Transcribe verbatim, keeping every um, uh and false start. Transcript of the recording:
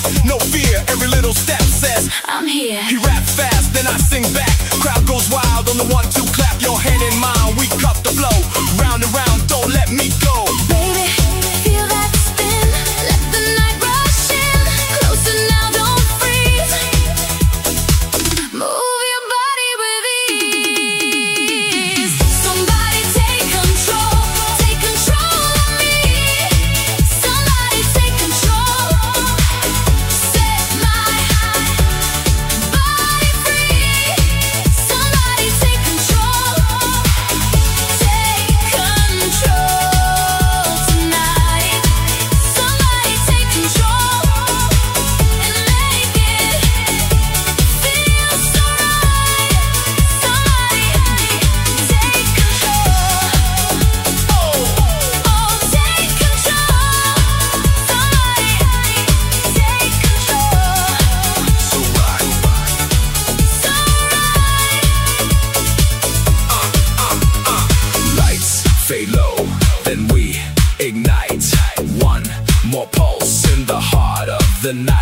no fear, every little step says I'm here. He rap fast, then I sing back. Crowd goes wild on the one, two, clap your hand in mine. We cut the flow, round and round, don't let me go. Baby, feel that spin, let the night rush in. Closer now, don't freeze. Move your body with ease. Somebody take control, take control of me. Somebody take control, set my body free. Somebody take control, take control tonight. Somebody take control and make it feel so right. Somebody take control. Oh, oh, take control. Somebody take control. So right, So right. lights fade low, then we ignite. One more pulse in the heart of the night.